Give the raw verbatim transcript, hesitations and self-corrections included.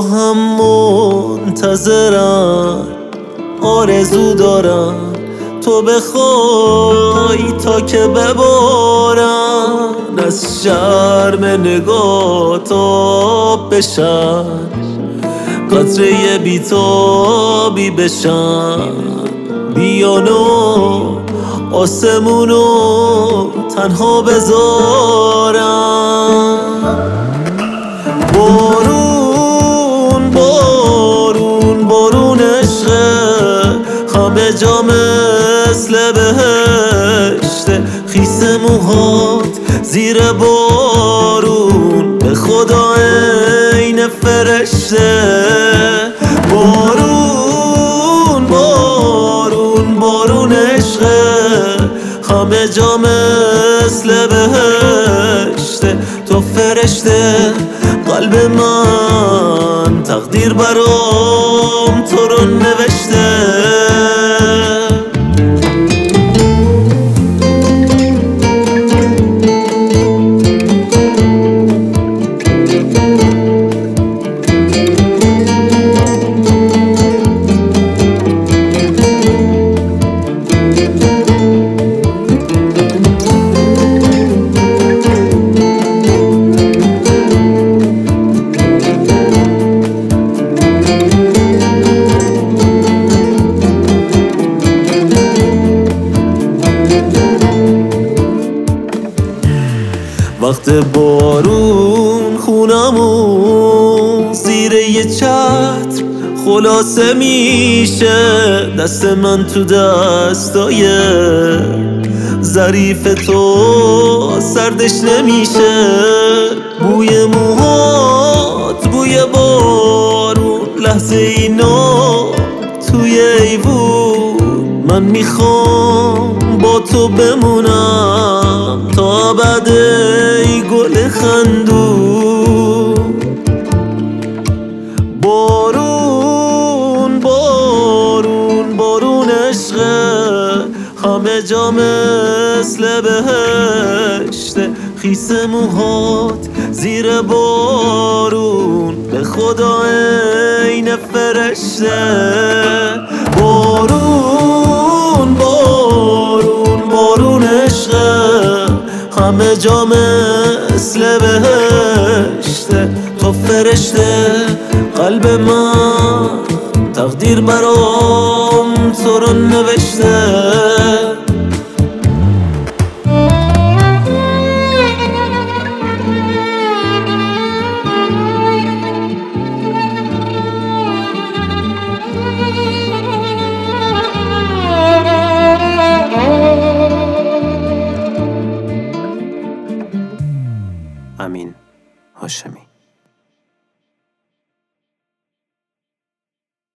هم منتظرن، آرزو دارن تو بخوای تا که ببارن، از شرم نگاه آب بشن، قطره بیتابی بشن، بیانو آسمونو تنها بذارن. بارون بارون بارون عشقه، همه جا مثل بهشته، خیس موهات زیر بارون به خدا عین فرشته. بارون بارون بارون عشقه، همه جا مثل بهشته، تو فرشته قلب من، تقدیر برام تو رو نوشته. وقت بارون خونمون زیر یه چتر خلاصه میشه، دست من تو دستای ظریف تو سردش نمیشه. بوی موهات بوی بارون، لحظه اینا توی ایوون، من میخوام با تو بمونم تا ابد ای گل خندون. بارون بارون بارون عشقه، همه جا مثل بهشته، خیس موهات زیر بارون به خدا عین فرشته. بارون بارون بارون عشقه، همه جا مثل بهشته، تو فرشته قلب من، تقدیر برام تو رو نوشته. امین هاشمی.